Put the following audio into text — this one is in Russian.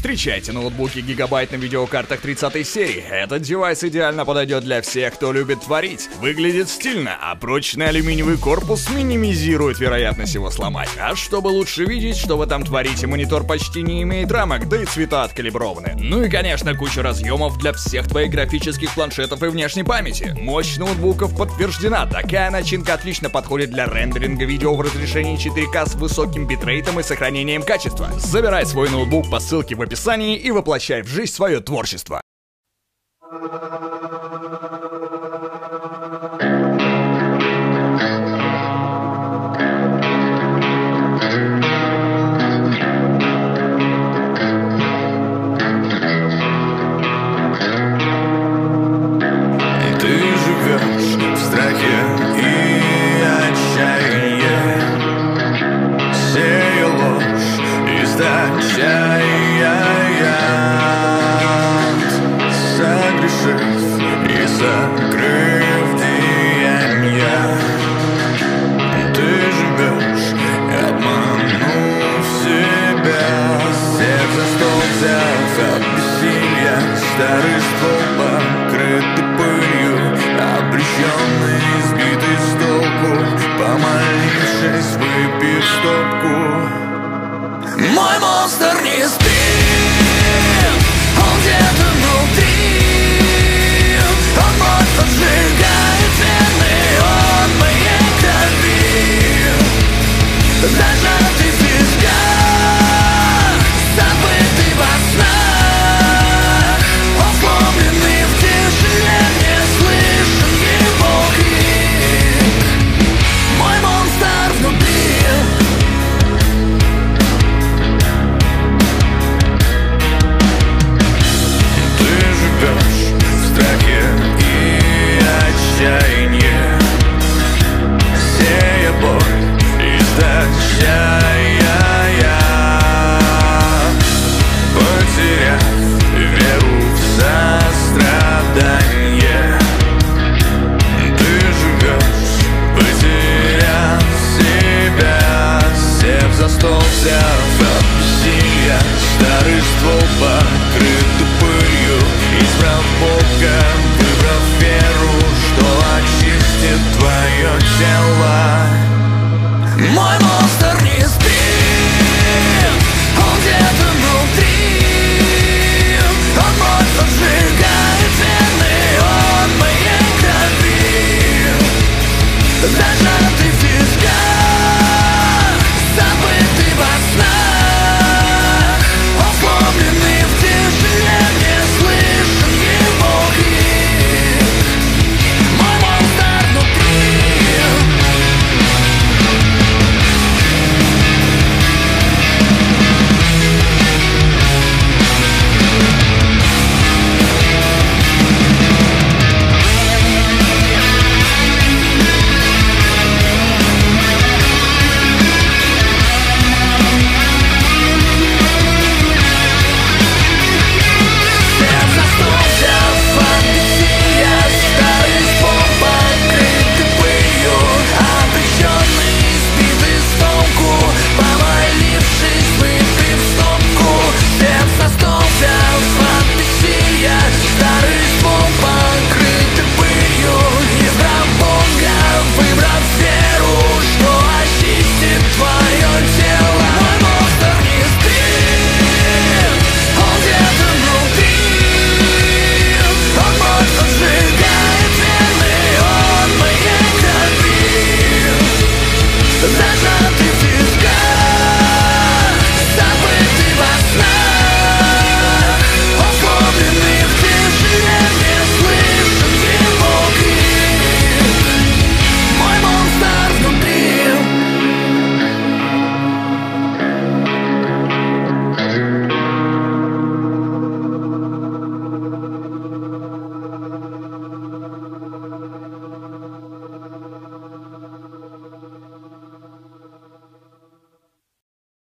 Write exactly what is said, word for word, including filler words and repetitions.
Встречайте ноутбуки Gigabyte на видеокартах тридцатой серии. Этот девайс идеально подойдет для всех, кто любит творить. Выглядит стильно, а прочный алюминиевый корпус минимизирует вероятность его сломать. А чтобы лучше видеть, что вы там творите, монитор почти не имеет рамок, да и цвета откалиброваны. Ну и конечно, куча разъемов для всех твоих графических планшетов и внешней памяти. Мощь ноутбуков подтверждена. Такая начинка отлично подходит для рендеринга видео в разрешении четыре ка с высоким битрейтом и сохранением качества. Забирай свой ноутбук по ссылке в описании и воплощай в жизнь свое творчество. Ты живешь в страхе и отчаянии, сея ложь, источая яд, согрешив и сокрыв деяния. Ты живешь, обманув себя, сердце стол взяв от бессилия, старый ствол покрытый пылью, обреченный, сбитый с толку, помолившись, выпив стопку. Мой монстр не спит.